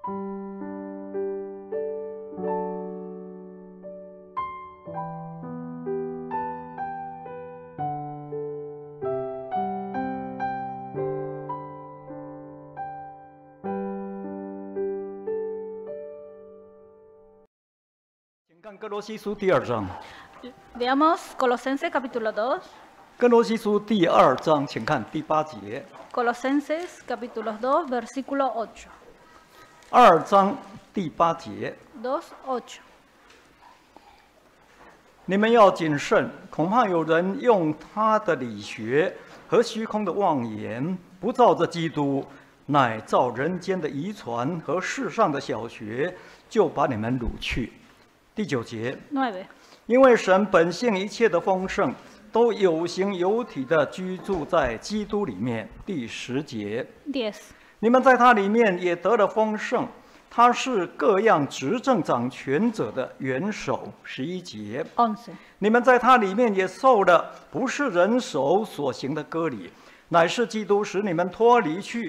看哥罗西书第2章。 Veamos Colosenses capítulo 2. 哥罗西书第2章，请看第8节。 Colosenses capítulo 2, versículo 8. 2章第8节。 2:8. 你们要谨慎，恐怕有人用他的理学和虚空的妄言，不照着基督，乃照人间的遗传和世上的小学，就把你们掳去。第9节。 9. 因为神本性一切的丰盛，都有形有体的居住在基督里面。第10节。 10. 你们在他里面也得了丰盛，他是各样执政掌权者的元首。11节。 11. 你们在他里面也受了不是人手所行的割礼，乃是基督使你们脱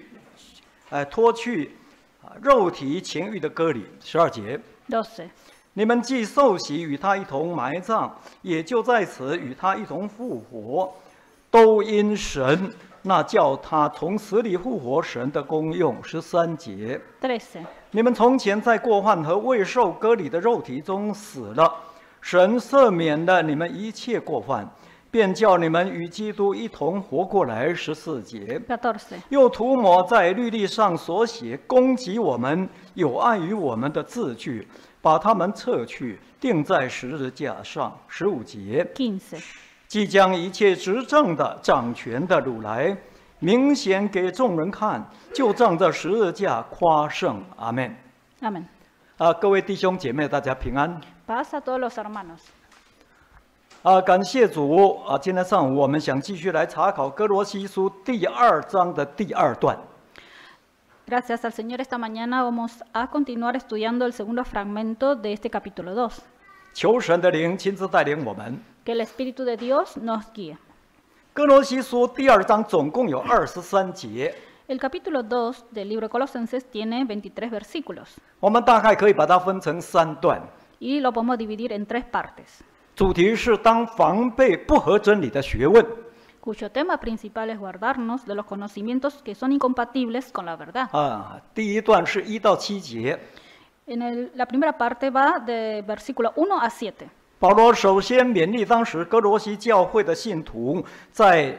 去肉体情欲的割礼。12节。 12. 你们既受洗与他一同埋葬，也就在此与他一同复活，都因神那叫他从死里复活神的功用。13节。 13. 你们从前在过犯和未受割礼的肉体中死了，神赦免了你们一切过犯，便叫你们与基督一同活过来。14节。 14. 又涂抹在律例上所写攻击我们、有碍于我们的字句，把他们撤去，钉在十字架上。15节。 15. 即将一切执政的、掌权的掳来，明显给众人看，就仗着十字架夸胜。阿们。 Amén. 各位弟兄姐妹，大家平安。 Paz a todos los hermanos. 感谢主今天上午我们想继续来查考哥罗西书第2章的第2段。 Gracias al Señor, esta mañana vamos a continuar estudiando el segundo fragmento de este capítulo 2. 求神的灵亲自带领我们。 Que el Espíritu de Dios nos guíe. 哥罗西书第2章总共有23节。 El capítulo 2 del libro de Colosenses tiene 23 versículos. 我们大概可以把它分成3段。 Y lo podemos dividir en 3 partes. 主题是当防备不合真理的学问。 Cuyo tema principal es guardarnos de los conocimientos que son incompatibles con la verdad. 第1段是1到7节。 La primera parte va de versículo 1 a 7. 保罗首先勉励当时哥罗西教会的信徒，在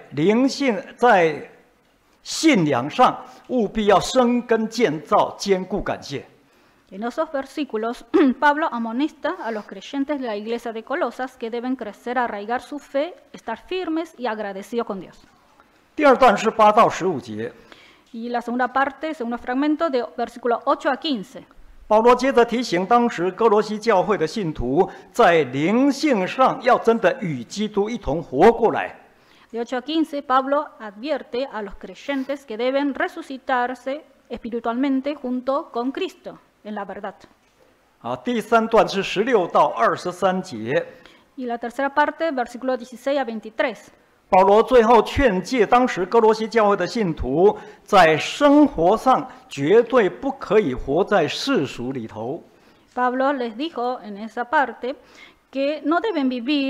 信仰上务必要生根建造，坚固感谢。 En esos versículos, Pablo amonesta a los creyentes de la iglesia de Colosas que deben crecer, arraigar su fe, estar firmes y agradecidos con Dios. 第2段是8到15节。 Y la segunda parte, segundo fragmento, de versículo 8 a 15. 保罗接着提醒当时哥罗西教会的信徒，在灵性上要真的与基督一同活过来。 De 8 a 15, Pablo advierte a los creyentes que deben resucitarse espiritualmente junto con Cristo en la verdad. 第3段是16到23节。 Y la tercera parte, versículo 16 a 23. 保罗最后劝诫当时哥罗西教会的信徒，在生活上绝对不可以活在世俗里头。 Pablo les dijo en esa parte que no deben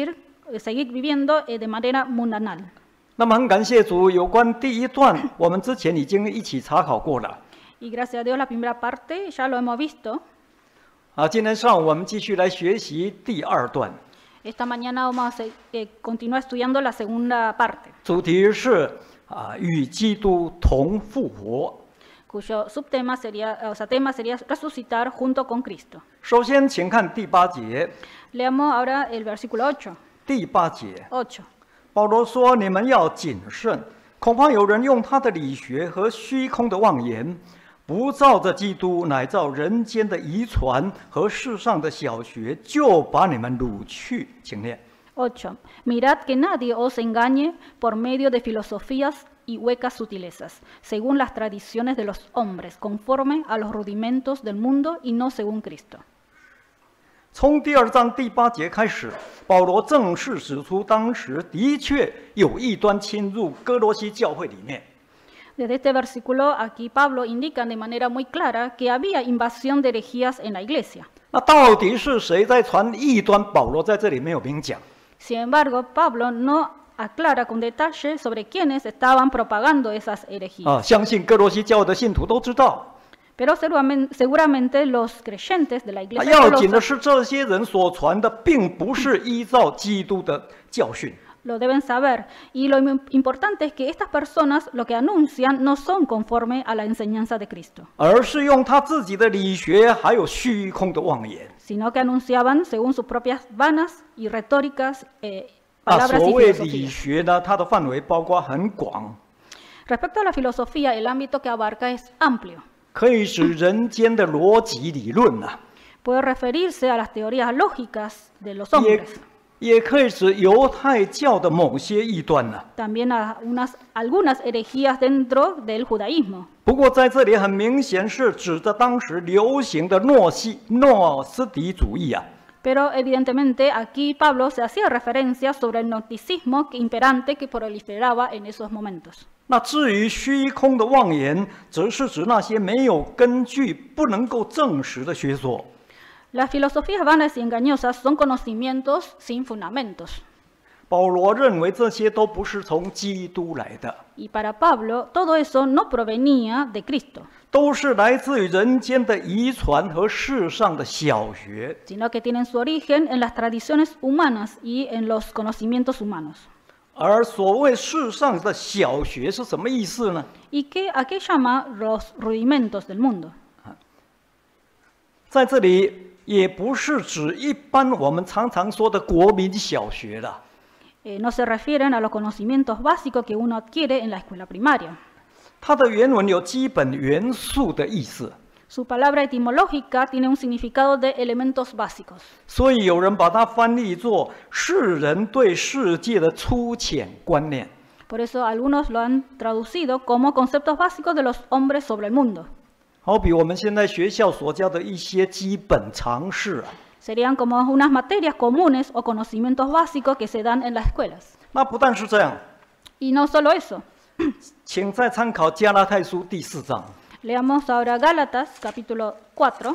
seguir viviendo de manera mundanal. 那么很感谢主，有关第1段，我们之前已经一起查考过了。 Y gracias a Dios, la primera parte ya lo hemos visto. 今天上午我们继续来学习第2段。 Esta mañana vamos a continuar estudiando la segunda parte. 主题是与基督同复活。 Cuyo subtema sería, tema sería resucitar junto con Cristo. 首先，请看第8节。 Leamos ahora el versículo 8. 第8节。 8. 保罗说：“你们要谨慎，恐怕有人用他的理学和虚空的妄言，不照着基督，乃照人间的遗传和世上的小学，就把你们掳去。”请念。 8. Mirad que nadie os engañe por medio de filosofías y huecas sutilezas, según las tradiciones de los hombres, conforme a los rudimentos del mundo y no según Cristo. 从第2章第8节开始，保罗正式指出，当时的确有异端侵入哥罗西教会里面。 Desde este versículo, aquí Pablo indica de manera muy clara que había invasión de herejías en la iglesia. 那到底是谁在传异端？保罗在这里没有明讲。 Sin embargo, Pablo no aclara con detalle sobre quiénes estaban propagando esas herejías. 相信哥罗西教会的信徒都知道。 Pero seguramente los creyentes de la iglesia 要紧的 Colosas 是，这些人所传的并不是依照基督的教训。 lo deben saber. Y lo importante es que estas personas lo que anuncian no son conforme a la enseñanza de Cristo, 而是用他自己的理学还有虚空的妄言。 sino que anunciaban según sus propias vanas y retóricas palabras 所 y 谓理 filosofías. 学呢，它的范围包括很广， Respecto a la filosofía, el ámbito que abarca es amplio. 可以指人间的逻辑理论啊， Puede referirse a las teorías lógicas de los 也 hombres, 也可以指犹太教的某些异端呐。 también a algunas herejías dentro del judaísmo. 不过在这里很明显是指着当时流行的诺斯底主义啊。 Pero evidentemente aquí Pablo se hacía referencia sobre el gnosticismo imperante que proliferaba en esos momentos. 那至于虚空的妄言，则是指那些没有根据、不能够证实的学说。 Las filosofías vanas y engañosas son conocimientos sin fundamentos. 保罗认为这些都不是从基督来的， Y para Pablo todo eso no provenía de Cristo, 都是来自于人间的遗传和世上的小学。 sino que tienen su origen en las tradiciones humanas y en los conocimientos humanos. 而所谓世上的小学是什么意思呢？ ¿Y a qué llama los rudimentos del mundo? 在这里也不是指一般我们常常说的国民小学了。 No se refieren a los conocimientos básicos que uno adquiere en la escuela primaria. 它的原文有基本元素的意思， Su palabra etimológica tiene un significado de elementos básicos. 所以有人把它翻译作世人对世界的粗浅观念。 Por eso algunos lo han traducido como conceptos básicos de los hombres sobre el mundo. 好比我们现在学校所教的一些基本常识啊， Serían como unas materias comunes o conocimientos básicos que se dan en las escuelas. 那不但是这样， Y no solo eso. 请再参考加拉太书第4章， Leamos ahora Gálatas capítulo 4.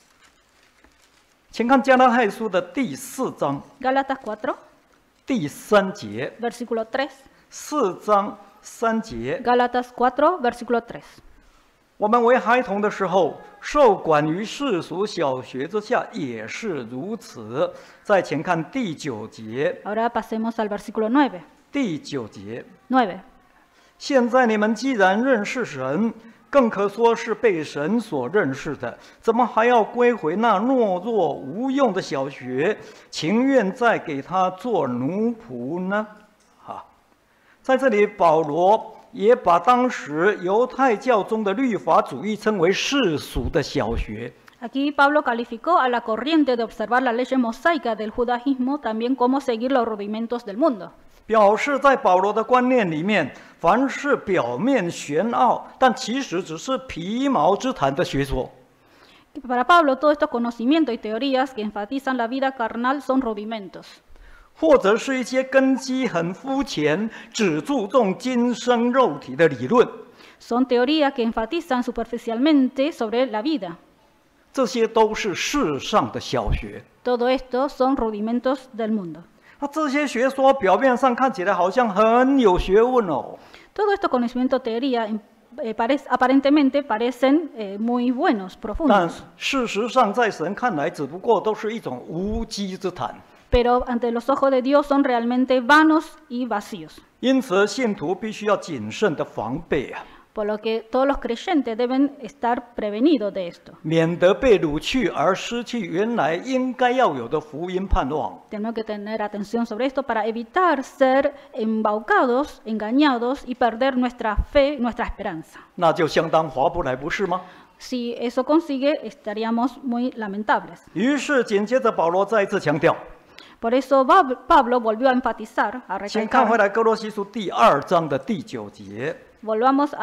请看加拉太书的第4章 Gálatas 4, 第3节 versículo 3. ，4章3节。 Gálatas 4, versículo 3. 我们为孩童的时候，受管于世俗小学之下，也是如此。再请看第9节， Ahora pasemos al versículo 9. 第9节。 9. 现在你们既然认识神，更可说是被神所认识的，怎么还要归回那懦弱无用的小学，情愿再给他做奴仆呢？在这里，保罗也把当时犹太教中的律法主义称为世俗的小学。 Aquí Pablo calificó a la corriente de observar la ley mosaica del judaísmo también como seguir los rudimentos del mundo. 表示在保罗的观念里面，凡是表面玄奥，但其实只是皮毛之谈的学说， Para Pablo, todos estos conocimientos y teorías que enfatizan la vida carnal son rudimentos. 或者是一些根基很肤浅、只注重今生肉体的理论， Son teorías que enfatizan superficialmente sobre la vida. 这些都是世上的小学。 Todo esto son rudimentos del mundo. 那这些学说表面上看起来好像很有学问哦， Todos estos conocimientos teoría aparentemente parecen muy buenos, 但 profundos. 事实上在神看来，只不过都是一种无稽之谈。 Pero ante los ojos de Dios son realmente vanos y vacíos. 因此，信徒必须要谨慎的防备啊， Por lo que todos los creyentes deben estar prevenidos de esto. 免得被掳去而失去原来应该要有的福音盼望。 Tenemos que tener atención sobre esto para evitar ser embaucados, engañados y perder nuestra fe, nuestra esperanza. 那就相当划不来，不是吗？ Si eso consigue, estaríamos muy lamentables. 于是紧接着保罗再一次强调， Por eso Pablo volvió a enfatizar, a 请看回 recalcar. 来哥罗西书第2章的第9节。 Volvamos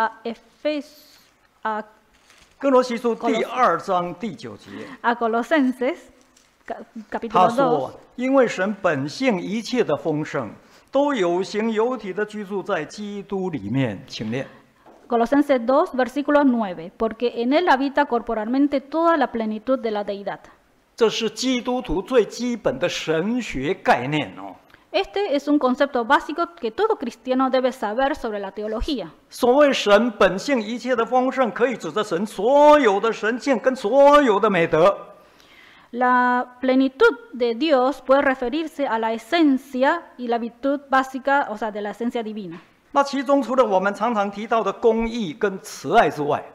a 哥罗西书第2章第9节， Colosenses, 他 capítulo 2. 说：“因为神本性一切的丰盛，都有形有体的居住在基督里面。”请念。 Colosenses 2, versículo 9, porque en él habita corporalmente toda la plenitud de la deidad. 这是基督徒最基本的神学概念哦。 Este es un concepto básico que todo cristiano debe saber sobre la teología. 所谓神本性一切的丰盛，可以指着神所有的神性跟所有的美德。 La plenitud de Dios puede referirse a la esencia y la virtud básica, o sea, de la esencia divina. 那其中除了我们常常提到的公义跟慈爱之外，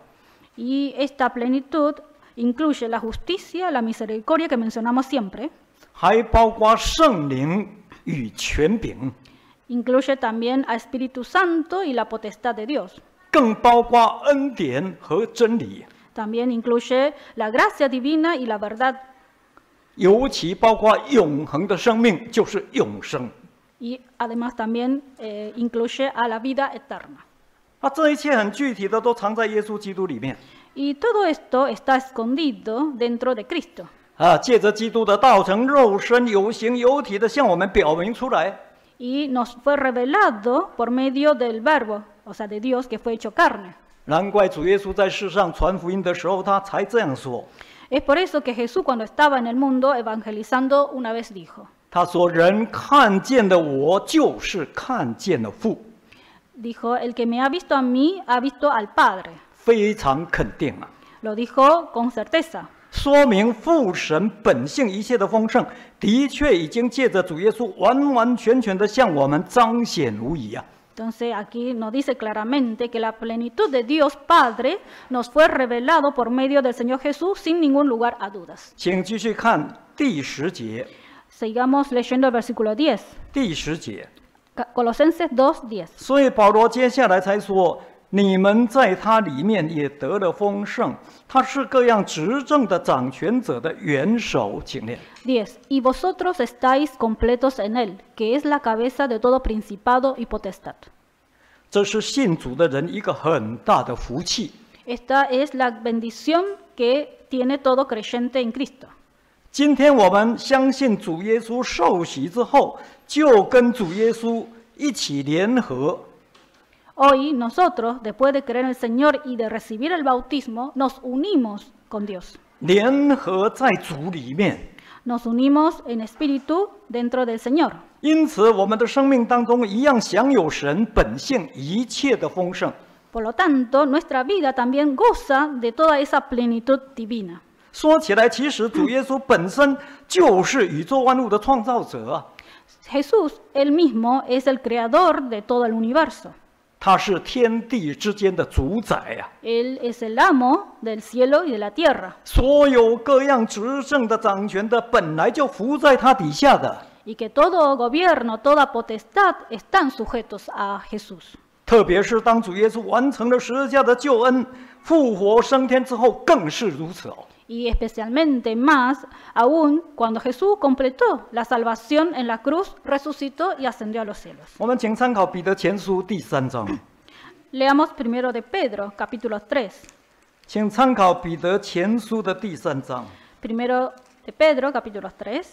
Y esta plenitud incluye la justicia, la misericordia que mencionamos siempre, 还包括圣灵与权柄， incluye también a Espíritu Santo y la potestad de Dios. 更包括恩典和真理， También incluye la gracia divina y la verdad, 尤其包括永恒的生命，就是永生。 y además también incluye a la vida eterna. 那这一切很具体的都藏在耶稣基督里面 Y todo esto está escondido dentro de Cristo. 啊，借着基督的道成肉身，有形有体的向我们表明出来。 Y nos fue revelado por medio del verbo, o sea, de Dios que fue hecho carne. 难怪主耶稣在世上传福音的时候，他才这样说。 Es por eso que Jesús cuando estaba en el mundo evangelizando una vez dijo, 他说：“人看见的我，就是看见了父。” dijo, el que me ha visto a mí ha visto al Padre. 非常肯定啊， Lo dijo con certeza. 说明父神本性一切的丰盛，的确已经借着主耶稣完完全全的向我们彰显无疑啊。 Entonces aquí nos dice claramente que la plenitud de Dios Padre nos fue revelado por medio del Señor Jesús sin ningún lugar a dudas. 请继续看第10节， Sigamos leyendo el versículo 10. 第10节。 Colosenses 2:10. 所以保罗接下来才说：“你们在他里面也得了丰盛，他是各样执政的掌权者的元首。”请念。 10. Y vosotros estáis completos en él, que es la cabeza de todo principado y potestad. 这是信主的人一个很大的福气。 Esta es la bendición que tiene todo creyente en Cristo. 今天我们相信主耶稣受洗之后，就跟主耶稣一起联合， Hoy nosotros, después de creer en el Señor y de recibir el bautismo, nos unimos con Dios. 联合在主里面。 Nos unimos en espíritu dentro del Señor. 因此，我们的生命当中一样享有神本性一切的丰盛。 Por lo tanto, nuestra vida también goza de toda esa plenitud divina. 说起来，其实主耶稣本身就是宇宙万物的创造者啊， Jesús, él mismo, es el creador de todo el universo. 他是天地之间的主宰呀、 Él es el amo del cielo y de la tierra. 所有各样执政的、掌权的，本来就服在他底下的。 Y que todo gobierno, toda potestad están sujetos a Jesús. 特别是当主耶稣完成了十字架的救恩、复活升天之后，更是如此哦。 Y especialmente más aún cuando Jesús completó la salvación en la cruz, resucitó y ascendió a los cielos. 我们请参考彼得前书第3章， Leamos primero de Pedro, capítulo 3. 请参考彼得前书的第3章 Primero de Pedro, capítulo 3,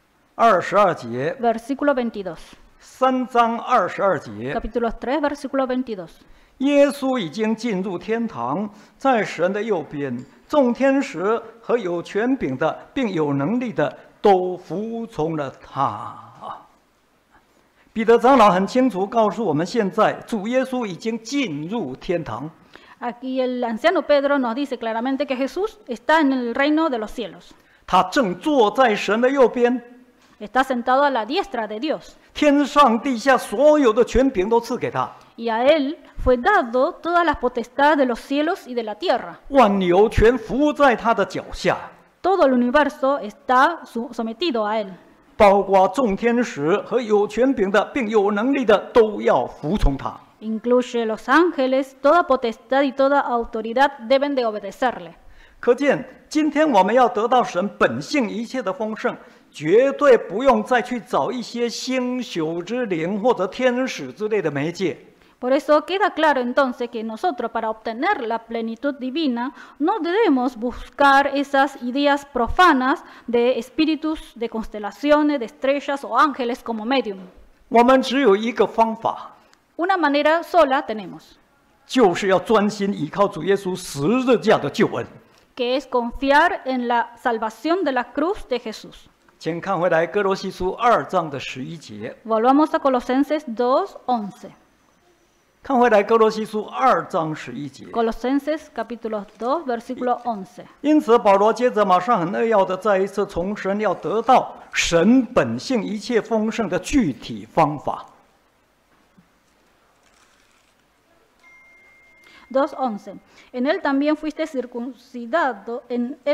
22节 versículo 22. ，3章22节。 Capítulo 3, versículo 22. 耶稣已经进入天堂，在神的右边，众天使和有权柄的，并有能力的，都服从了他。彼得长老很清楚告诉我们，现在主耶稣已经进入天堂。 Aquí el anciano Pedro nos dice claramente que Jesús está en el reino de los cielos. 他正坐在神的右边， Está sentado a la diestra de Dios. 天上地下所有的权柄都赐给他， Y a él fue dado todas las potestades de los cielos y de la tierra. 万有全服在他的脚下， Todo el universo está sometido a él. 包括众天使和有权柄的，并有能力的，都要服从他。 Incluye los ángeles, toda potestad y toda autoridad deben de obedecerle. 可见，今天我们要得到神本性一切的丰盛，绝对不用再去找一些星宿之灵或者天使之类的媒介。 Por eso queda claro entonces que nosotros para obtener la plenitud divina no debemos buscar esas ideas profanas de espíritus, de constelaciones, de estrellas o ángeles como medium. 我们只有一个方法， Una manera sola tenemos, 就是要专心依靠主耶稣十字架的救恩。 que es confiar en la salvación de la cruz de Jesús. 请看回来哥罗西书2章的11节， Volvamos a Colosenses 2:11. 看回来哥罗西书2章11节。 Colosenses capítulo 2, versículo 11. 因此，保罗接着马上很扼要的再一次重申，要得到神本性一切丰盛的具体方法。 2:11. En él también fuiste circuncidado,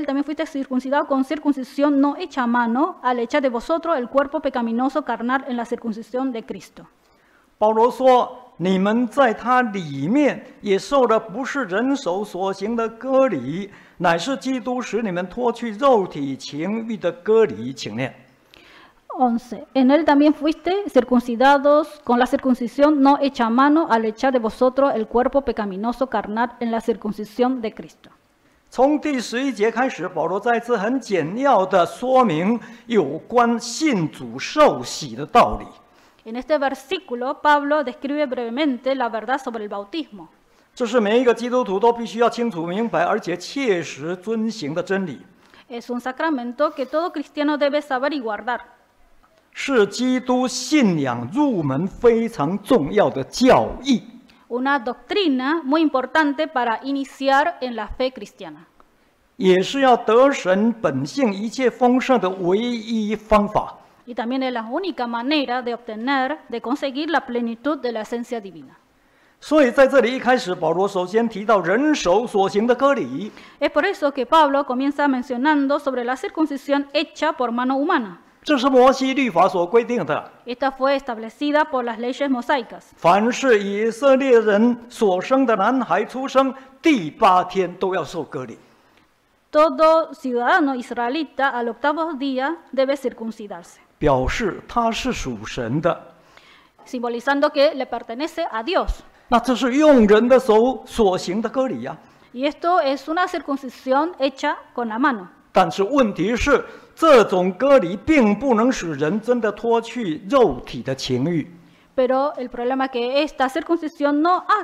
con circuncisión no hecha a mano, al hecha de vosotros el cuerpo pecaminoso carnal en la circuncisión de Cristo. 保罗说：“你们在他里面也受了不是人手所行的割礼，乃是基督使你们脱去肉体情欲的割礼。”请念。 11. En él también fuiste circuncidados con la circuncisión no hecha a mano, al echar de vosotros el cuerpo pecaminoso carnal en la circuncisión de Cristo. 从第11节开始，保罗再次很简要的说明有关信主受洗的道理。 En este versículo, Pablo describe brevemente la verdad sobre el bautismo. 这是每一个基督徒都必须要清楚明白，而且切实遵行的真理。 Es un sacramento que todo cristiano debe saber y guardar. 是基督信仰入门非常重要的教义。 Una doctrina muy importante para iniciar en la fe cristiana. 也是要得神本性一切丰盛的唯一方法。 Y también es la única manera de obtener, de conseguir la plenitud de la esencia divina. 所以在这里一开始，保罗首先提到人手所行的割礼， Es por eso que Pablo comienza mencionando sobre la circuncisión hecha por mano humana. 这是摩西律法所规定的。 Esta fue establecida por las leyes mosaicas. 凡是以色列人所生的男孩出生第8天都要受割礼。 Todo ciudadano israelita al octavo día debe circuncidarse, 表示他是属神的。 simbolizando que le pertenece a Dios. 那这是用人的手所行的割礼呀。 Y esto es una circuncisión hecha con la mano. 但是问题是，这种割礼并不能使人真的脱去肉体的情欲。 Pero el problema es que esta circuncisión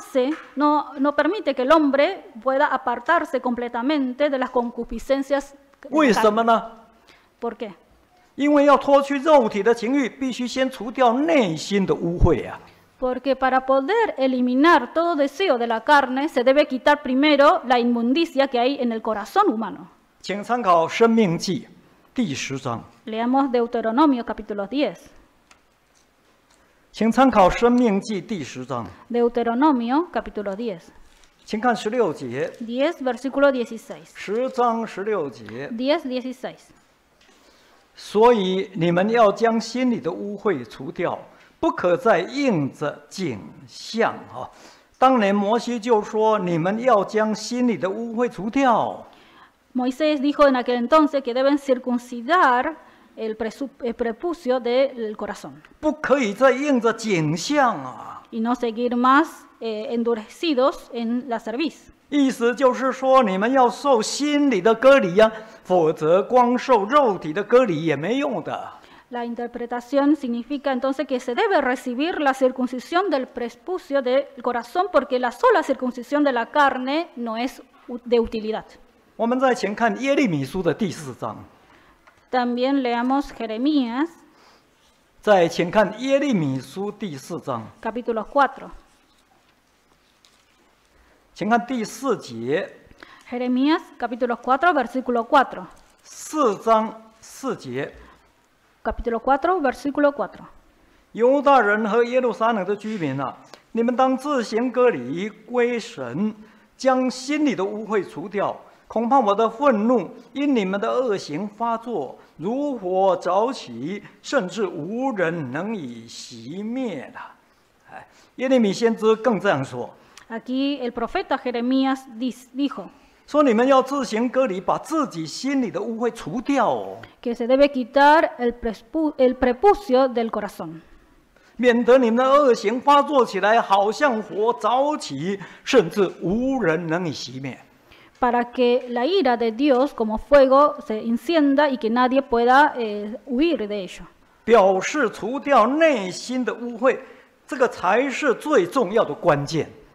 no permite que el hombre pueda apartarse completamente de las concupiscencias. 为什么呢？ ¿Por qué? 因为要脱去肉体的情欲，必须先除掉内心的污秽啊。 Porque para poder eliminar todo deseo de la carne, se debe quitar primero la inmundicia que hay en el corazón humano. 请参考《申命记》第10章， Leamos Deuteronomio capítulo 10. 请参考《申命记》第10章， Deuteronomio capítulo 10. 请看16节 10 versículo 16. ，10章16节。 10:16. 所以你们要将心里的污秽除掉，不可再应着景象啊。当年摩西就说：“你们要将心里的污秽除掉。” Moisés dijo en aquel entonces que deben circuncidar el prepucio del corazón 不可以再应着景象啊！ y no seguir más endurecidos en la cerviz. 意思就是说，你们要受心里的割礼呀，否则光受肉体的割礼也没用的。 La interpretación significa entonces que se debe recibir la circuncisión del prepucio del corazón porque la sola circuncisión de la carne no es de utilidad. 我们再请看耶利米书的第4章， También leamos Jeremías 再请看耶利米书第4章， capítulo 4. 请看第4节， Jeremías capítulo 4 versículo 4. 4章4节。 Capítulo 4 versículo 4. 犹大人和耶路撒冷的居民啊，你们当自行割礼归神，将心里的污秽除掉。恐怕我的愤怒因你们的恶行发作，如火早起，甚至无人能以熄灭了。哎，耶利米先知更这样说。 Aquí el profeta Jeremías dijo 说你们要自行割礼，把自己心里的污秽除掉哦， que se debe quitar el prepucio del corazón, 免得你们的恶行发作起来，好像火早起，甚至无人能以熄灭。 para que la ira de Dios como fuego se encienda y que nadie pueda huir de ello. 表示除掉内心的污秽，这个才是最重要的关键。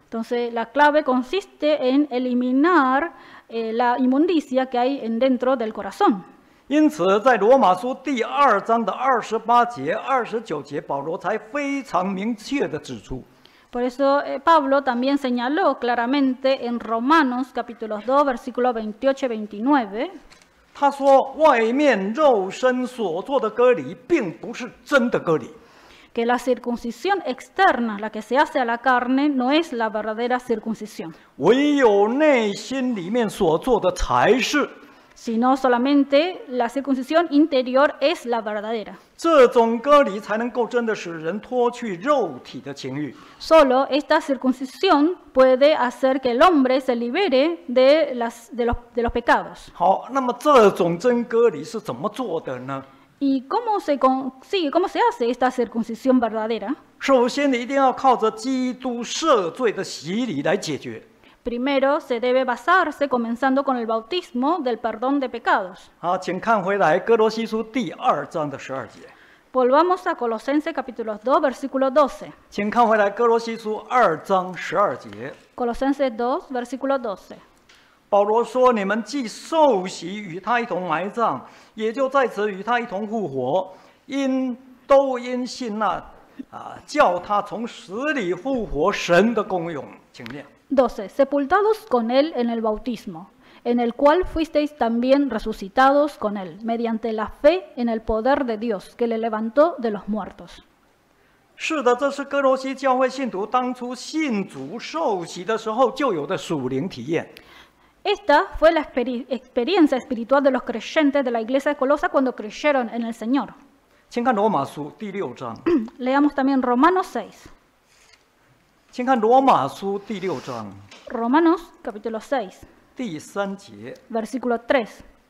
Entonces, la clave consiste en eliminar la inmundicia que hay dentro del corazón. 因此，在罗马书第2章的28节、29节，保罗才非常明确地指出。 Por eso Pablo también señaló claramente en Romanos capítulo 2, versículos 28 y 29, 他说：“外面肉身所做的割礼，并不是真的割礼。 que la circuncisión externa, la que se hace a la carne, no es la verdadera circuncisión, 唯有内心里面所做的才是。 sino solamente la circuncisión interior es la verdadera. 这种割礼才能够真的使人脱去肉体的情欲。 Solo esta circuncisión puede hacer que el hombre se libere de los pecados. 好，那么这种真割礼是怎么做的呢？ ¿Y cómo se consigue, cómo se hace esta circuncisión verdadera? 首先，你一定要靠着基督赦罪的洗礼来解决。 Primero se debe basarse comenzando con el bautismo del perdón de pecados. 好，请看回来哥罗西书第2章的12节。 Volvamos a Colosenses capítulo 2, versículo 12. 请看回来哥罗西书2章12节。 Colosenses 2, versículo 12. 保罗说：“你们既受洗与他一同埋葬，也就在此与他一同复活，都因信那叫他从死里复活神的功用。”请念。 12. Sepultados con él en el bautismo, en el cual fuisteis también resucitados con él, mediante la fe en el poder de Dios, que le levantó de los muertos. 是的，这是哥罗西教会信徒当初信主受洗的时候就有的属灵体验。 Esta fue la experiencia espiritual de los creyentes de la iglesia de Colosa cuando creyeron en el Señor. 请看罗马书第6章。 Leamos también Romanos 6. 请看罗马书第6章 Romanos capítulo 6, 第3节。 versículo 3.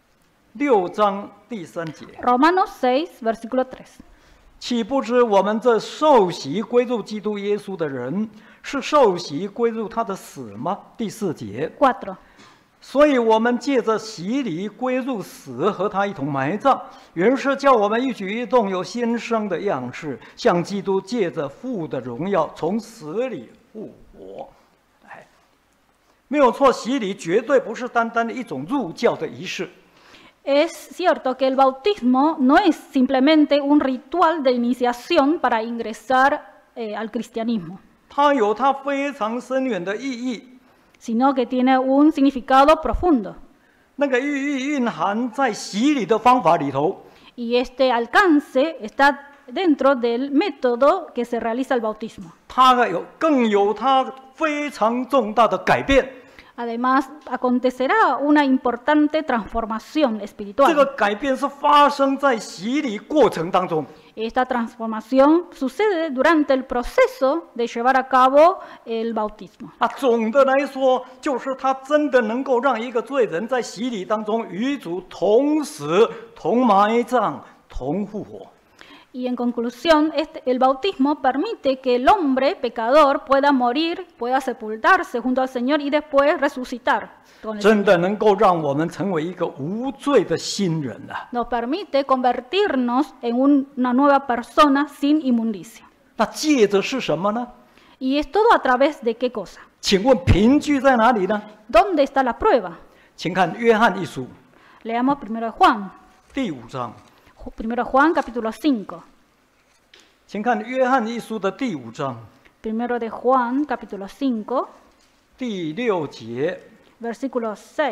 6章第3节。 Romanos 6, versículo 3. 岂不知我们这受洗归入基督耶稣的人，是受洗归入他的死吗？第4节。 4. 所以我们借着洗礼归入死，和他一同埋葬，原是叫我们一举一动有新生的样式，像基督借着父的荣耀从死里复活。哎，没有错，洗礼绝对不是单单的一种入教的仪式。 Es cierto que el bautismo no es simplemente un ritual de iniciación para ingresar al cristianismo, 它有它非常深远的意义。 sino que tiene un significado profundo. 那个寓意蕴含在洗礼的方法里头。 Y este alcance está dentro del método que se realiza el bautismo. 它更有它非常重大的改变。 Además, acontecerá una importante transformación 这 espiritual. 个改变是发生在洗礼过程当中。 Esta transformación sucede durante el proceso de llevar a cabo el bautismo. 总的来说，就是它真的能够让一个罪人在洗礼当中与主同死、同埋葬、同复活。 Y en conclusión, el bautismo permite que el hombre pecador pueda morir, pueda sepultarse junto al Señor y después resucitar con el 真的 Señor. 能够让我们成为一个无罪的新人啊！ Nos permite convertirnos en una nueva persona sin inmundicia. 那借着是什么呢？ ¿Y es todo a través de qué cosa? 请问凭据在哪里呢？ ¿Dónde está la prueba? 请看约翰一书 Leamos 1 Juan. 第5章， 1 Juan capítulo 5. 请看约翰一书的第5章 1 de Juan capítulo 5, 第6节。 versículo 6.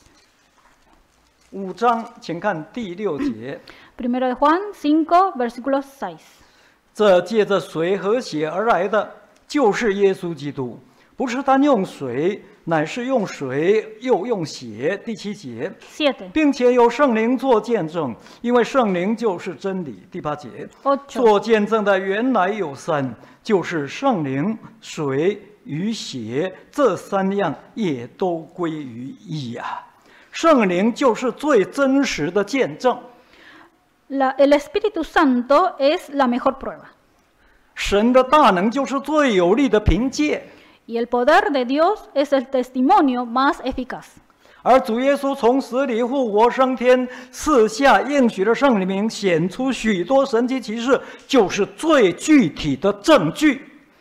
5章，请看第6节。 1 de Juan 5, versículo 6. 这借着水和血而来的，就是耶稣基督，不是单用水，乃是用水又用血。第7节， 7. 并且有圣灵做见证，因为圣灵就是真理。第8节， 8. 做见证的原来有3，就是圣灵、水与血，这3样也都归于一呀。圣灵就是最真实的见证。 El Espíritu Santo es la mejor prueba. 神的大能就是最有力的凭借。 Y el poder de Dios es el testimonio más eficaz. 而主耶稣从死里复活升天，赐下应许的圣灵，显出许多神迹奇事，就是最具体的证据。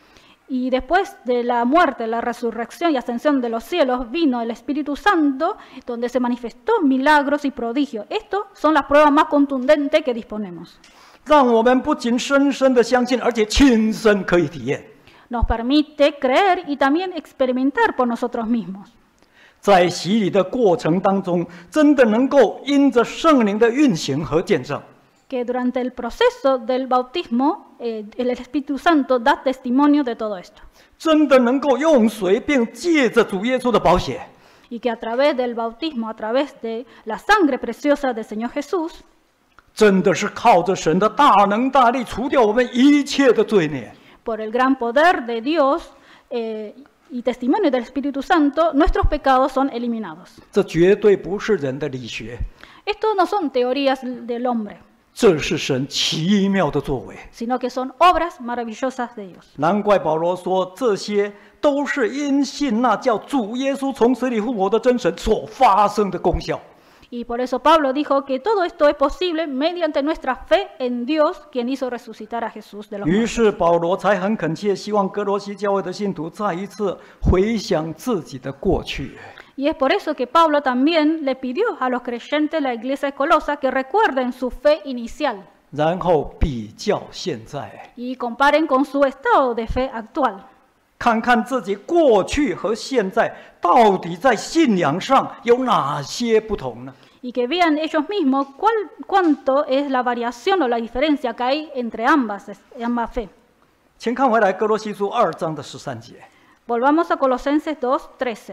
Y después de la muerte, la resurrección y ascensión de los cielos, vino el Espíritu Santo, donde se manifestó milagros y prodigios. Estas son las pruebas más contundentes que disponemos. 让我们不仅深深的相信，而且亲身可以体验。 Nos permite creer y también experimentar por nosotros mismos. 在洗礼的过程当中，真的能够因着圣灵的运行和见证， Que durante el proceso del bautismo, el Espíritu Santo da testimonio de todo esto. 真的能够用水，并借着主耶稣的宝血， Y que a través del bautismo, a través de la sangre preciosa del Señor Jesús, 真的是靠着神的大能大力，除掉我们一切的罪孽。 por el gran poder de Dios y testimonio del Espíritu Santo, nuestros pecados son eliminados. 这绝对不是人的理学， Estos no son teorías del hombre, 这是神奇妙的作为。 sino que son obras maravillosas de Dios. 难怪保罗说，这些都是因信那叫主耶稣从死里复活的真神所发生的功效。 Y por eso Pablo dijo que todo esto es posible mediante nuestra fe en Dios, quien hizo resucitar a Jesús de los 于 muertos. 是保罗才很恳切希望哥罗西教会的信徒再一次回想自己的过去。 Y es por eso que Pablo también le pidió a los creyentes de la iglesia de Colosa que recuerden su fe inicial 然后比较现在， y comparen con su estado de fe actual. 看看自己过去和现在到底在信仰上有哪些不同呢？ Y que vean ellos mismos cuánto es la variación o la diferencia que hay entre ambas fe. 请看回来哥罗西书2章的13节。 Volvamos a Colosenses 2:13.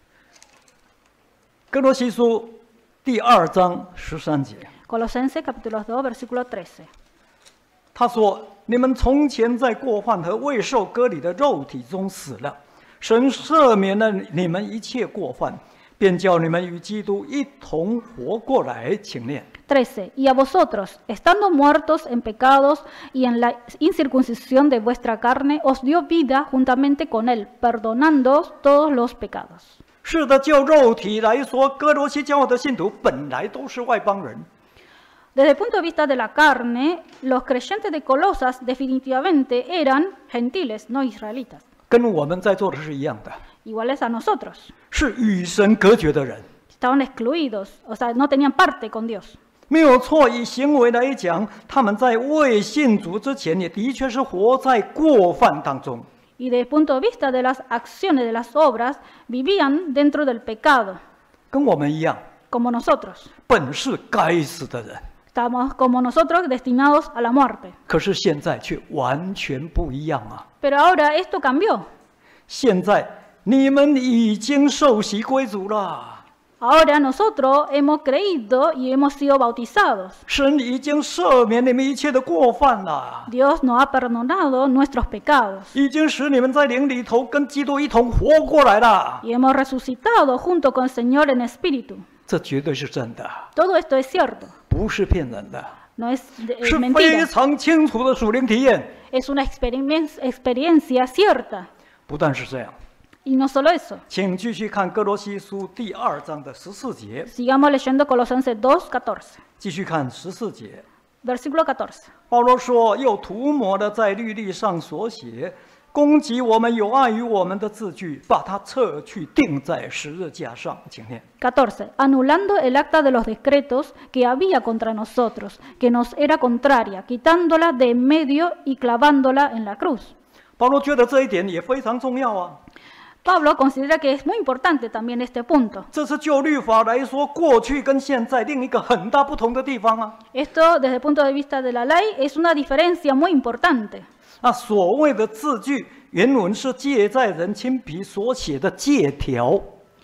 哥罗西书第2章13节， Colosenses capítulo 2, versículo 13. 他说：“你们从前在过犯和未受割礼的肉体中死了，神赦免了你们一切过犯，便叫你们与基督一同活过来。”请念。 13. Y a vosotros, estando muertos en pecados y en la incircuncisión de vuestra carne, os dio vida juntamente con él, perdonándoos todos los pecados. 是的，就肉体来说，哥罗西教会的信徒本来都是外邦人。 Desde el punto de vista de la carne, los creyentes de Colosas definitivamente eran gentiles, no israelitas, 跟我们在座的是一样的， iguales a nosotros. 是与神隔绝的人。 Estaban excluidos, o sea, no tenían parte con Dios. 没有错，以行为来讲，他们在未信主之前，也的确是活在过犯当中。 Y desde el punto de vista de las acciones, de las obras, vivían dentro del pecado, 跟我们一样， como nosotros. 本是该死的人， Estamos como nosotros destinados a la muerte. 可是现在却完全不一样啊！ Pero ahora esto cambió. 现在你们已经受洗归主了， Ahora nosotros hemos creído y hemos sido bautizados. 神已经赦免你们一切的过犯了， Dios nos ha perdonado nuestros pecados 已经使你们在灵里头跟基督一同活过来了。 y hemos resucitado junto con el Señor en espíritu. 这绝对是真的， Todo esto es cierto, 不是骗人的， no es 是非 mentira. 常清楚的属灵体验。 Es una experiencia cierta. 不但是这样， Y no solo eso. 请继续看哥罗西书第2章的14节， Sigamos leyendo Colosenses 2:14. 继续看14节。 Versículo 14. 保罗说：“又涂抹了在律例上所写攻击我们有碍于我们的字句，把它撤去，钉在十字架上。”请念。 14. Anulando el acta de los decretos que había contra nosotros, que nos era contraria, quitándola de en medio y clavándola en la cruz. 保罗觉得这一点也非常重要啊。 Pablo considera que es muy importante también este punto. 这是就律法来说，过去跟现在另一个很大不同的地方啊。 Esto, desde el punto de vista de la ley, es una diferencia muy importante. 那所谓的字句，原文是借在人亲笔所写的借条。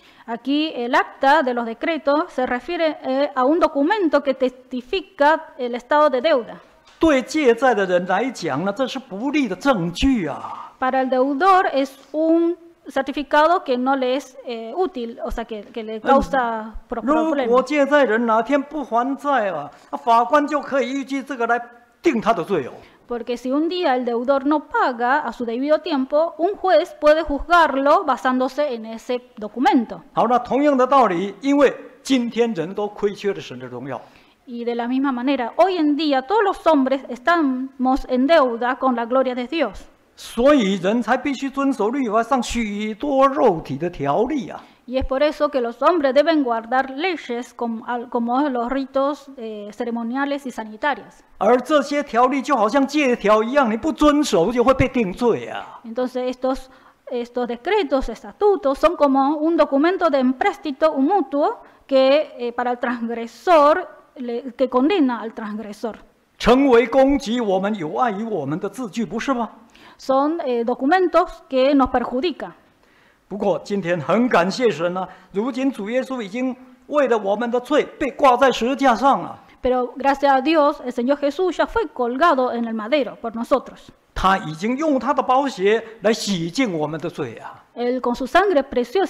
Aquí el acta de los decretos se refiere a un documento que testifica el estado de deuda. 对借债的人来讲呢，这是不利的证据啊。 Para el deudor es un certificado que no le es útil, o sea, que le causa 如果 problemas. 借债人哪天不还债啊，法官就可以依据这个来定他的罪哦。 Porque si un día el deudor no paga a su debido tiempo, un juez puede juzgarlo basándose en ese documento. 好，那同样的道理，因为今天人都亏缺了神的荣耀， Y de la misma manera, hoy en día todos los hombres estamos en deuda con la gloria de Dios. 所以人才必须遵守律法上许多肉体的条例啊。 Y es por eso que los hombres deben guardar leyes como los ritos ceremoniales y sanitarias. 而这些条例就好像借条一样，你不遵守就会被定罪啊。 Entonces estos decretos, estatutos, son como un documento de empréstito, un mutuo, que para el transgresor, que condena al transgresor. 成为攻击我们有碍于我们的字句，不是吗？ Son documentos que nos perjudican. 不过今天很感谢神啊，如今主耶稣已经为了我们的罪被挂在十字架上了。 Pero gracias a Dios, el Señor Jesús ya fue colgado en el madero por nosotros. 他已经用他的宝血来洗净我们的罪啊， Él con su sangre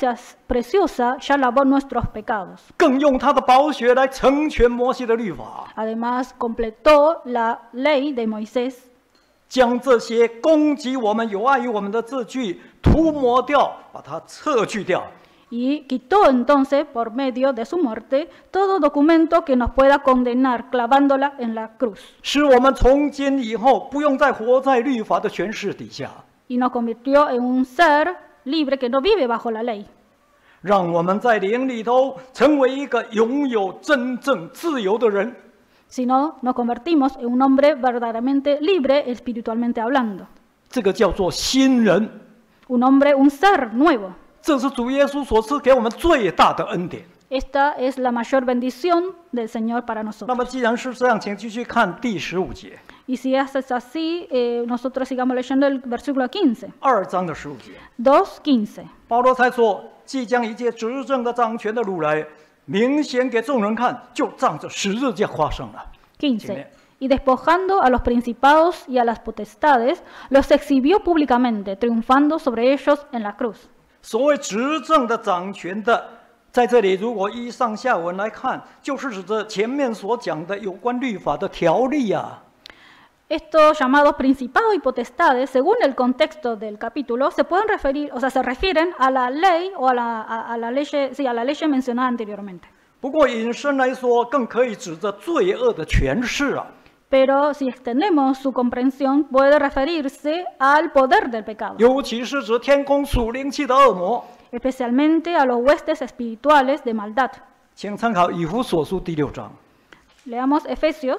preciosa ya lavó nuestros pecados. 更用他的宝血来成全摩西的律法， Además, completó la ley de Moisés. 将这些攻击我们有碍于我们的字句涂抹掉，把它撤去掉。 Y quitó entonces, por medio de su muerte, todo documento que nos pueda condenar, clavándola en la cruz. 使我们从今以后不用再活在律法的权势底下， Y nos convirtió en un ser libre que no vive bajo la ley. 让我们在灵里头成为一个拥有真正自由的人。 Sino nos convertimos en un hombre verdaderamente libre espiritualmente hablando. 这个叫做新人， Un hombre, un ser nuevo. 这是主耶稣所赐给我们最大的恩典。 Esta es la mayor bendición del Señor para 那 nosotros. 么既然是这样，请继续看第15节， Y si es así, nosotros sigamos leyendo el versículo 15. 2章的15节， 2:15. 保罗才说，即将一切执政的掌权的掳来，明显给众人看，就仗着十字架发生了。 15. Y despojando a los principados y a las potestades, los exhibió públicamente, triunfando sobre ellos en la cruz. 所谓执政的掌权的，在这里如果依上下文来看，就是指着前面所讲的有关律法的条例啊。 Estos llamados principados y potestades, según el contexto del capítulo, se pueden referir, o sea, se refieren a la ley o a la ley, sí, a la ley mencionada anteriormente. 不过引申来说，更可以指着罪恶的权势啊。 Pero si extendemos su comprensión, puede referirse al poder del pecado, 尤其是指天空属灵气的恶魔。 especialmente a los huestes espirituales de maldad. 请参考以弗所书第6章。 Leamos Efesios,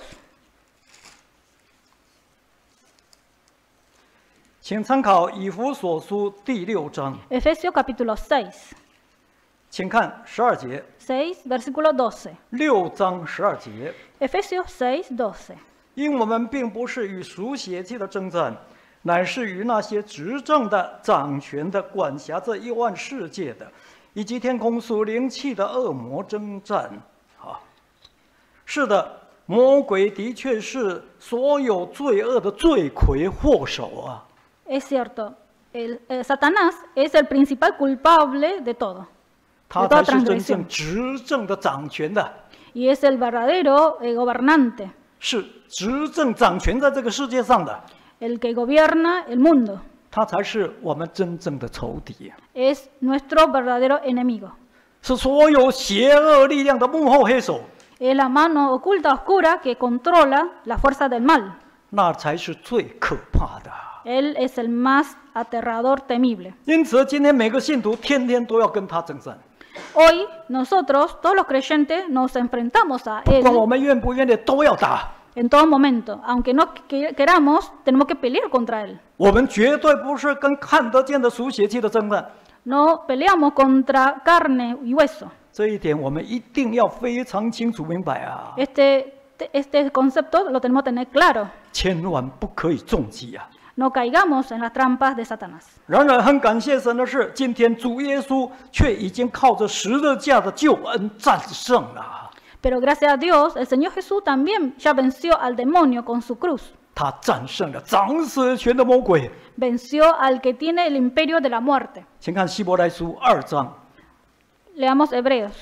请参考以弗所书第6章， Efesios capítulo 6, 请看12节 6, versículo 12. ，6章12节。 Efesios 6, 12. 因我们并不是与属血气的征战，乃是与那些执政的、掌权的、管辖这一万世界的，以及天空属灵气的恶魔征战。啊，是的，魔鬼的确是所有罪恶的罪魁祸首啊。 Es cierto, Satanás es el principal culpable de todo, 他 de 才 toda 是真 transgresión, 正执政的、掌权的， y es el verdadero gobernante, 是执政掌权在这个世界上的， el que gobierna el mundo, 他才是我们真正的仇敌， es nuestro verdadero enemigo, 是所有邪恶力量的幕后黑手， es la mano oculta, oscura, que controla la fuerza del mal. 那才是最可怕的。 Él es el más aterrador, temible. 因此，今天每个信徒天天都要跟他征战， Hoy nosotros, todos los creyentes, nos enfrentamos a 不管我 él 们愿不愿意，都要打。 en todo momento. Aunque no queramos, tenemos que pelear contra él. 我们绝对不是跟看得见的属血气的征战， No peleamos contra carne y hueso. 这一点我们一定要非常清楚明白啊， Este concepto lo tenemos que tener claro. 千万不可以中计啊！ No caigamos en las trampas de Satanás. 然而，很感谢神的是，今天主耶稣却已经靠着十字架的救恩战胜了。 Pero gracias a Dios, el Señor Jesús también ya venció al demonio con su cruz. 他战胜了掌死权的魔鬼。 Venció al que tiene el imperio de la muerte. 请看希伯来书2章， Leamos Hebreos.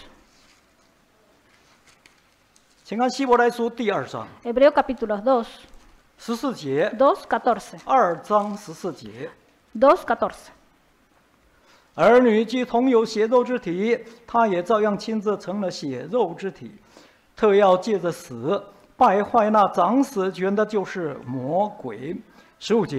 请看希伯来书第2章 Hebreos capítulo 2, 14节， 2:14. 2章14节。 2:14. 儿女既同有血肉之体，他也照样亲自成了血肉之体，特要借着死败坏那掌死权的，就是魔鬼。15节，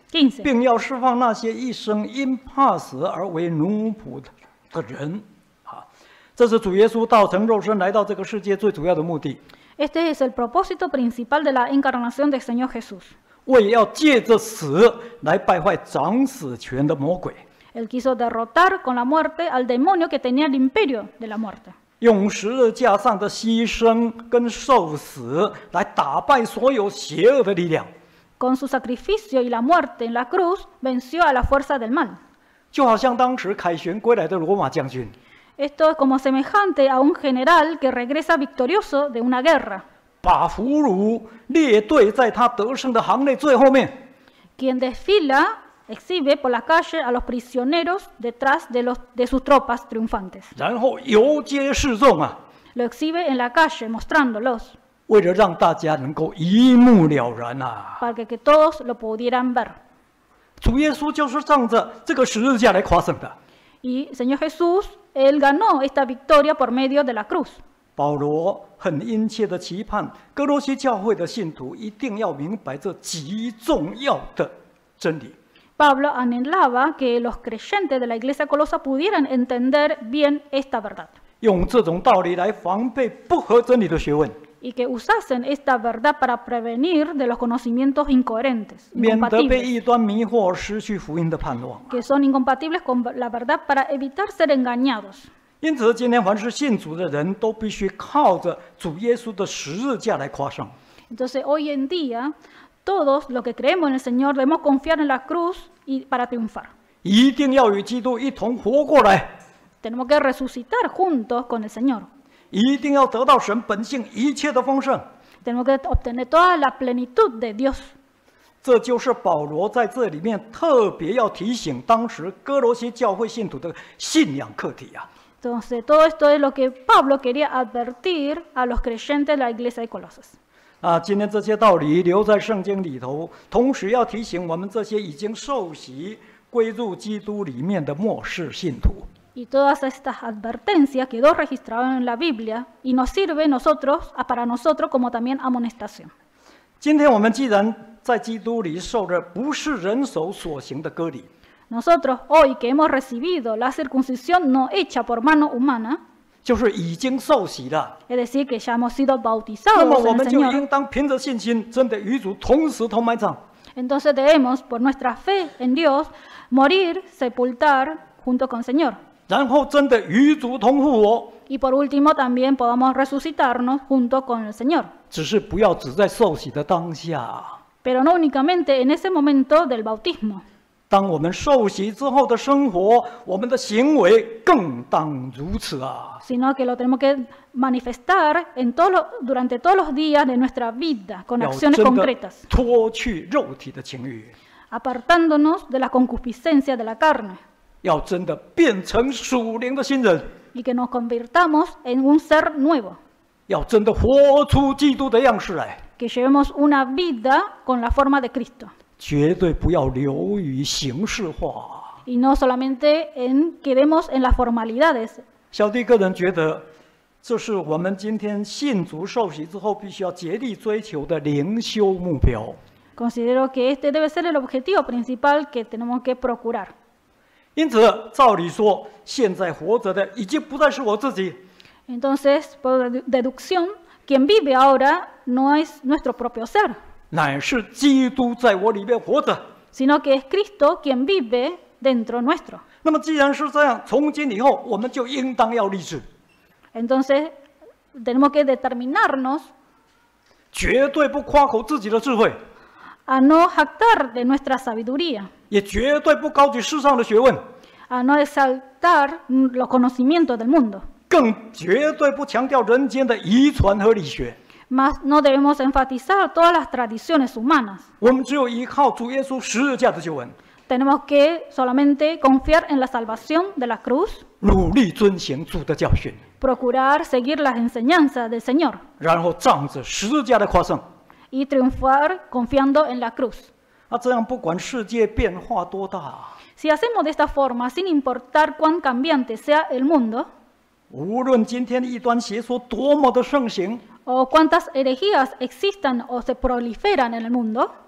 15. 并要释放那些一生因怕死而为奴仆的人。啊，这是主耶稣道成肉身来到这个世界最主要的目的。 Este es el propósito principal de la encarnación del Señor Jesús. 为要借着死来败坏掌死权的魔鬼， Él quiso derrotar con la muerte al demonio que tenía el imperio de la muerte. 用十字架上的牺牲跟受死来打败所有邪恶的力量。 Con su sacrificio y la muerte en la cruz, venció a la fuerza del mal. 就好像当时凯旋归来的罗马将军， Esto es como semejante a un general que regresa victorioso de una guerra, 把俘虏列队在他得胜的行列最后面， quien desfila, exhibe por la calle a los prisioneros detrás de sus tropas triunfantes. 然后游街示众啊， Lo exhibe en la calle mostrándolos 为了让大家能够一目了然啊。 para que todos lo pudieran ver. 主耶稣就是仗着这个十字架来夸胜的。 Y Señor Jesús, Él ganó esta victoria por medio de la cruz. 保罗很殷切的期盼哥罗西教会的信徒一定要明白这极重要的真理。 Pablo anhelaba que los creyentes de la iglesia colosa pudieran entender bien esta verdad 用这种道理来防备不合真理的学问， y que usasen esta verdad para prevenir de los conocimientos incoherentes, 免得被 incompatibles, 异端迷惑，失去福音的盼望。 que son incompatibles con la verdad para evitar ser engañados. 因此，今天凡是信主的人都必须靠着主耶稣的十字架来夸胜。 Entonces, hoy en día, todos los que creemos en el Señor debemos confiar en la cruz y para triunfar. 一定要与基督一同活过来， Tenemos que resucitar juntos con el Señor. 一定要得到神本性一切的丰盛。 Tenemos que obtener toda la plenitud de Dios. 这就是保罗在这里面特别要提醒当时哥罗西教会信徒的信仰课题啊。 Entonces, todo esto es lo que Pablo quería advertir a los creyentes de la iglesia de Colosas. 今天这些道理留在圣经里头，同时要提醒我们这些已经受洗归入基督里面的末世信徒。 Y todas estas advertencias quedó registrado en la Biblia y nos sirve para nosotros como también amonestación. 今天我们既然在基督里受了不是人手所行的割礼， Nosotros hoy que hemos recibido la circuncisión no hecha por mano humana, 就是已经受洗了， es decir, que ya hemos sido 那么 bautizados 我 en 们 el 就 Señor, 应当凭着信心，真的与主同死同埋葬， entonces debemos, por nuestra fe en Dios, morir, sepultar junto con el Señor. 然后真的与主同复活。 Y por último también podamos resucitarnos junto con el Señor. 只是不要只在受洗的当下， Pero no únicamente en ese momento del bautismo, 当我们受洗之后的生活，我们的行为更当如此啊！ sino que lo tenemos que manifestar durante todos los días de nuestra vida, con 要 acciones 真的 concretas, 脱去肉体的情欲， apartándonos de la concupiscencia de la carne, 要真的变成属灵的新人， y que nos convirtamos en un ser nuevo, 要真的活出基督的样式来， que llevemos una vida con la forma de Cristo, 绝对不要流于形式化。 y no solamente quedemos en las formalidades. 小弟个人觉得，这是我们今天信主受洗之后必须要竭力追求的灵修目标。 Considero que este debe ser el objetivo principal que tenemos que procurar. 因此，照理说，现在活着的已经不再是我自己， Entonces, por deducción, quien vive ahora no es nuestro propio ser, 乃是基督在我里面活着。 sino que es Cristo quien vive dentro nuestro. 那么，既然是这样，从今以后，我们就应当要立志， Entonces, tenemos que determinarnos 绝对不夸口自己的智慧， a no jactar de nuestra sabiduría, 也绝对不高举世上的学问， a no exaltar los conocimientos del mundo, 更绝对不强调人间的遗传和理学。 más no debemos enfatizar todas las tradiciones humanas. 我们只有依靠主耶稣十字架的救恩， Tenemos que solamente confiar en la salvación de la cruz, 努力遵行主的教训， procurar seguir las enseñanzas del Señor 然后仗着十字架的夸胜。 y triunfar confiando en la cruz. 这样不管世界变化多大， Si hacemos de esta forma, sin importar cuán cambiante sea el mundo, 无论今天的异端邪说多么的盛行， o cuántas herejías existan o se proliferan en el mundo,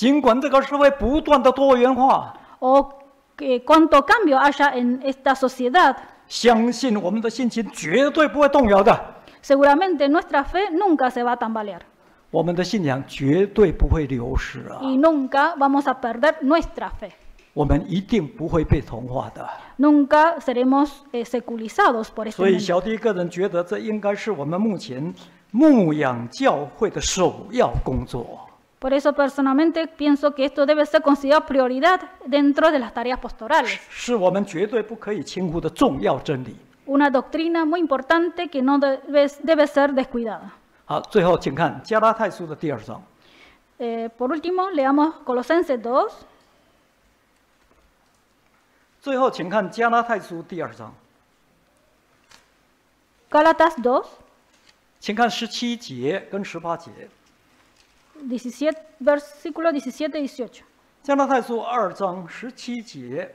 尽管这个社会不断的多元化， o que cuánto cambio haya en esta sociedad, 相信我们的信心绝对不会动摇的， seguramente nuestra fe nunca se va a tambalear 我们的信仰绝对不会流失啊！ y nunca vamos a perder nuestra fe. 我们一定不会被同化的。 Nunca seremos secularizados por este 所以， mundo. 小弟个人觉得，这应该是我们目前牧养教会的首要工作。 Por eso personalmente pienso que esto debe ser considerado prioridad dentro de las tareas pastorales. 是我们绝对不可以轻忽的重要真理。 Una doctrina muy importante que no debe ser descuidada. 好，最后请看加拉太书的第2章。 Por último, leamos Colosenses 2. 最后，请看加拉太书第2章， Gálatas 2, 请看17节跟18节。 17, versículos 17 y 18. 加拉太书2章17节：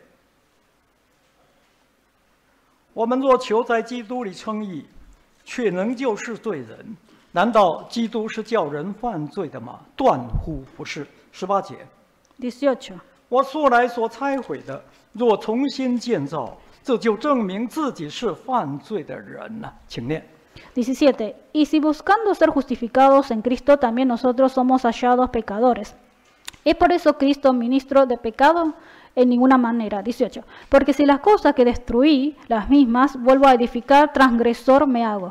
我们若求在基督里称义，却仍旧是罪人，难道基督是叫人犯罪的吗？断乎不是。18节。 18. 我素来所拆毁的，若重新建造，这就证明自己是犯罪的人了。请念。 17. Y si buscando ser justificados en Cristo, también nosotros somos hallados pecadores. ¿Es por eso Cristo ministro de pecado? En ninguna manera. 18. Porque si las cosas que destruí, las mismas, vuelvo a edificar, transgresor me hago.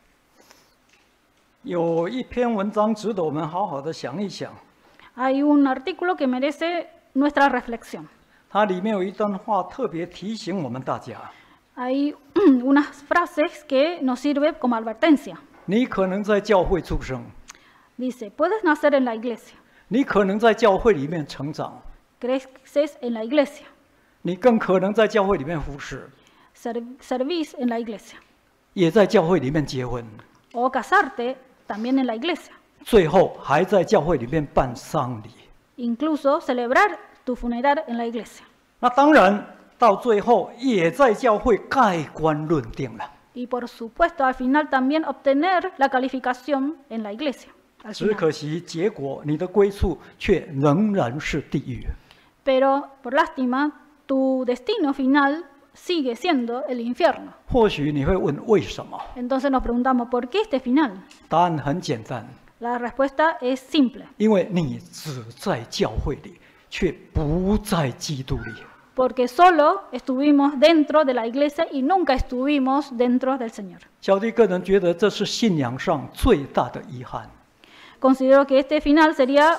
有一篇文章值得我们好好的想一想。 Hay un artículo que merece nuestra reflexión. 它里面有一段话特别提醒我们大家： Hay unas frases que nos sirven como advertencia. 你可能在教会出生， Dice, puedes nacer en la iglesia, 你可能在教会里面成长， creces en la iglesia, 你更可能在教会里面服侍， servís en la iglesia, 也在教会里面结婚， o casarte también en la iglesia. 最后还在教会里面办丧礼。 Incluso celebrar tu funeral en la iglesia. 那当然，到最后也在教会盖棺论定了。 Y por supuesto, al final también obtener la calificación en la iglesia. Al 只 final. 可惜，结果你的归处却仍然是地狱。 Pero, por lástima, tu destino final sigue siendo el infierno. 或许你会问为什么？ Entonces nos preguntamos, ¿por qué este final? 答案很简单， La respuesta es simple. 因为你只在教会里，却不在基督里。 Porque solo estuvimos dentro de la iglesia y nunca estuvimos dentro del Señor. 小弟个人觉得这是信仰上最大的遗憾。 Considero que este final sería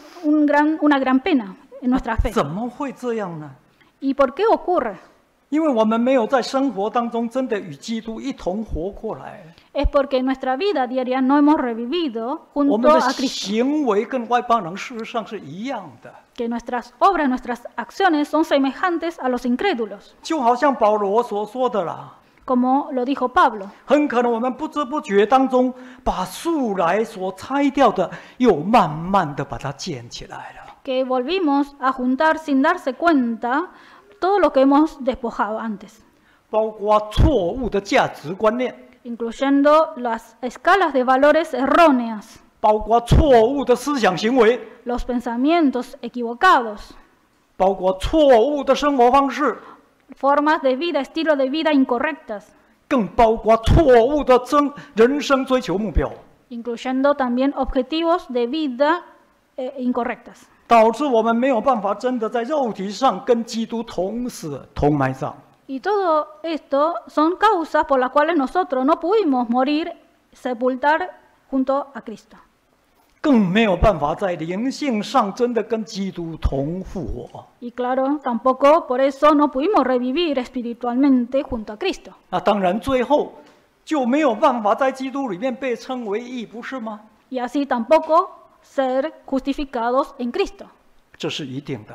una gran pena en nuestra fe. 怎么会这样呢？ ¿Y por qué ocurre? 因为我们没有在生活当中真的与基督一同活过来， Es porque en nuestra vida diaria no hemos revivido 我 junto 们的 a Cristo. 行为跟外邦人事实上是一样的。 Que nuestras obras, nuestras acciones son semejantes a los incrédulos. 就好像保罗所说的啦， Como lo dijo Pablo. 很可能我们不知不觉当中，把素来所拆掉的，又慢慢的把它建起来了。 Que volvimos a juntar sin darse cuenta todo lo que hemos despojado antes. 包括错误的价值观念， Incluyendo las escalas de valores erróneas, 包括错误的思想行为， los pensamientos equivocados, 包括错误的生活方式， formas de vida, estilo de vida incorrectas, 更包括错误的人生追求目标， incluyendo también objetivos de vida incorrectas. 导致我们没有办法真的在肉体上跟基督同死同埋葬。 Y todo esto son causas por las cuales nosotros no pudimos morir, sepultar junto a Cristo. 更没有办法在灵性上真的跟基督同复活。 Y claro, tampoco por eso no pudimos revivir espiritualmente junto a Cristo. 那当然，最后就没有办法在基督里面被称为义，不是吗？ Y así tampoco ser justificados en Cristo. 这是一定的。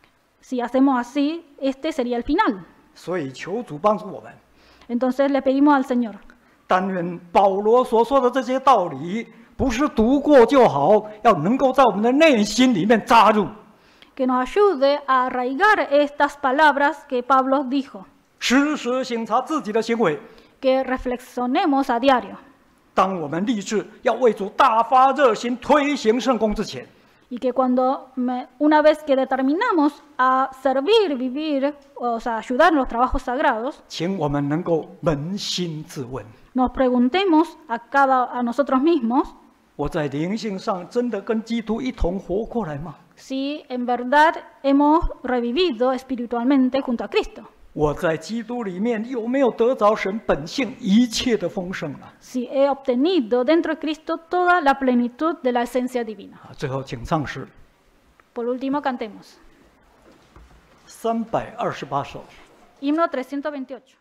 Si hacemos así, este sería el final. 所以求主帮助我们。 Entonces le pedimos al Señor 但愿保罗所说的这些道理，不是读过就好，要能够在我们的内心里面扎入， que nos ayude a arraigar estas palabras que Pablo dijo, 时时省察自己的行为。 que reflexionemos a diario. 当我们立志要为主大发热心推行圣工之前， Y que una vez que determinamos a servir, vivir, o sea, ayudar en los trabajos sagrados, 请我们能够扪心自问： nos preguntemos a nosotros mismos 我在灵性上真的跟基督一同活过来吗？ si en verdad hemos revivido espiritualmente junto a Cristo. 我在基督里面有没有得着神本性一切的丰盛呢？ Si he obtenido dentro de Cristo toda la plenitud de la esencia divina. 最后，请唱诗 Por último, cantemos. 328首。 Himno 328.